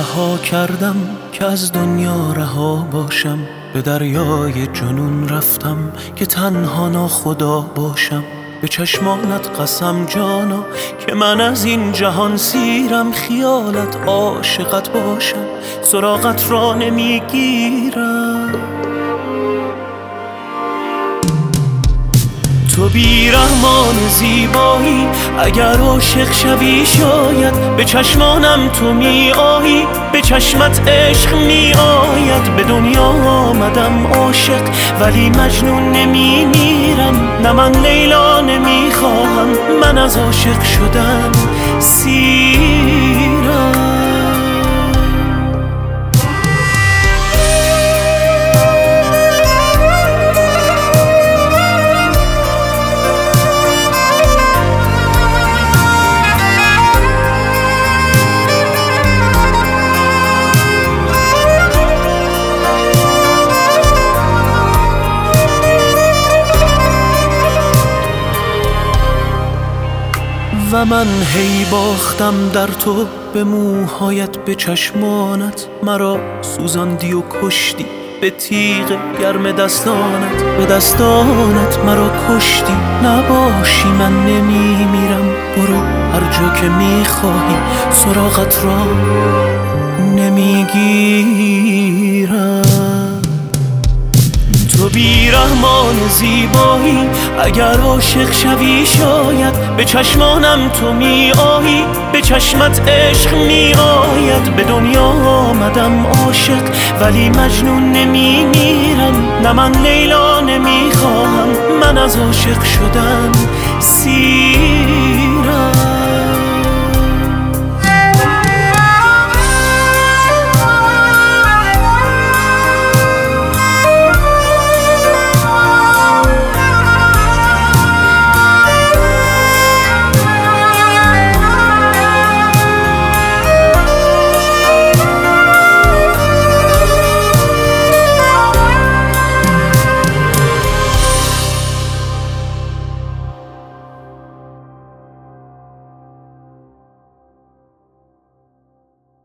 رها کردم که از دنیا رها باشم، به دریای جنون رفتم که تنها ناخدا باشم. به چشمانت قسم جانا که من از این جهان سیرم، خیالت عاشقت باشم سراغت را نمیگیرم. تو بیرحمان زیبایی، اگر عاشق شوی شاید به چشمانم تو می آیی، به چشمت عشق می آید. به دنیا آمدم عاشق ولی مجنون نمی میرم، نه من لیلا نمی خواهم، من از عاشق شدن سیرم. و من هی باختم در تو، به موهایت به چشمانت مرا سوزاندی و کشتی، به تیغ گرم دستانت به دستانت مرا کشتی. نباشی من نمی میرم، برو هر جا که میخواهی سراغت را نمیگیرم. تو بیرحمان زیبایی، اگر عاشق شوی شاید به چشمانم تو می آیی، به چشمت عشق می آید. به دنیا آمدم عاشق ولی مجنون نمی میرم، نه من لیلا نمی خواهم، من از عاشق شدن سیرم.